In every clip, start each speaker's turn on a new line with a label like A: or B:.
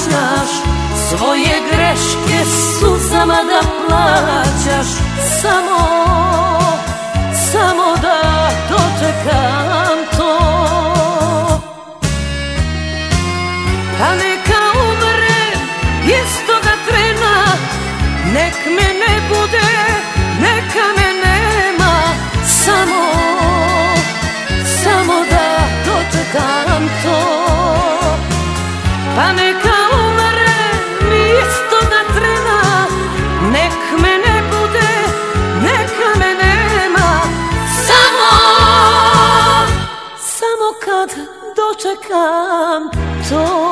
A: plaćaš, svoje greške suzama da plaćaš. Samo da dočekam to. Pa neka umrem istoga trena, nek me ne bude, neka me nema. Samo da dočekam to. Pa neka umrem istoga trena, nek me ne bude, neka me nema. Samo kad dočekam to.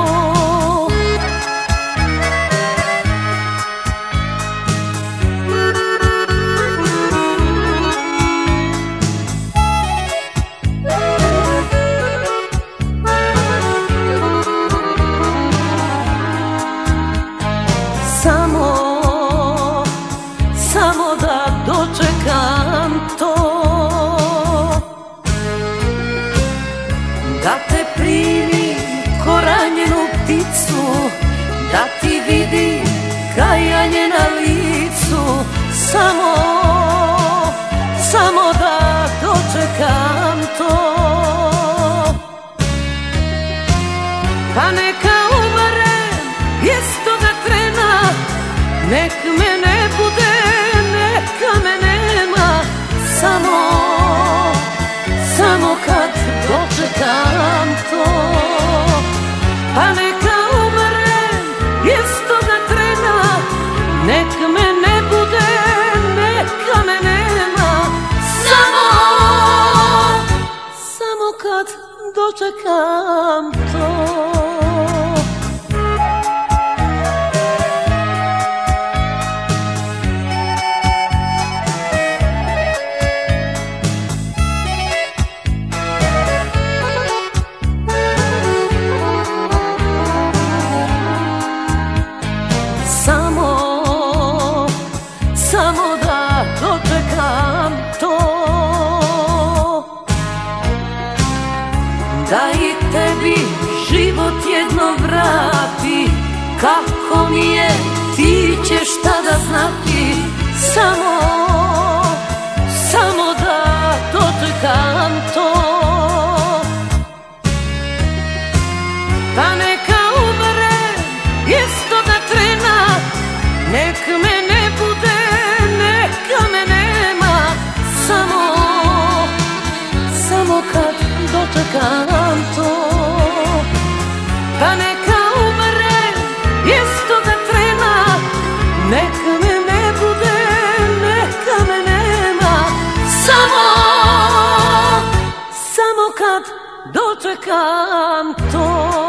A: Samo da dočekam to. Da te primim ko ranjenu pticu, da ti vidim kajanje na licu. Samo da dočekam to. Pa neka umrem istoga trena, nek me ne bude, neka me nema. Samo kad dočekam to. Pa neka umrem istoga trena, nek me ne bude, neka me nema. Samo kad dočekam to. Samo da dočekam to. Da i tebi život jedno vrati, kako mi je, ti ćeš tada znati. Samo da dočekam to. Pa neka umrem istoga trena, nek me ne bude, neka me nema. Samo kad dočekam to. Pa neka umrem istoga trena, nek me ne bude, neka me nema. Samo kad dočekam to.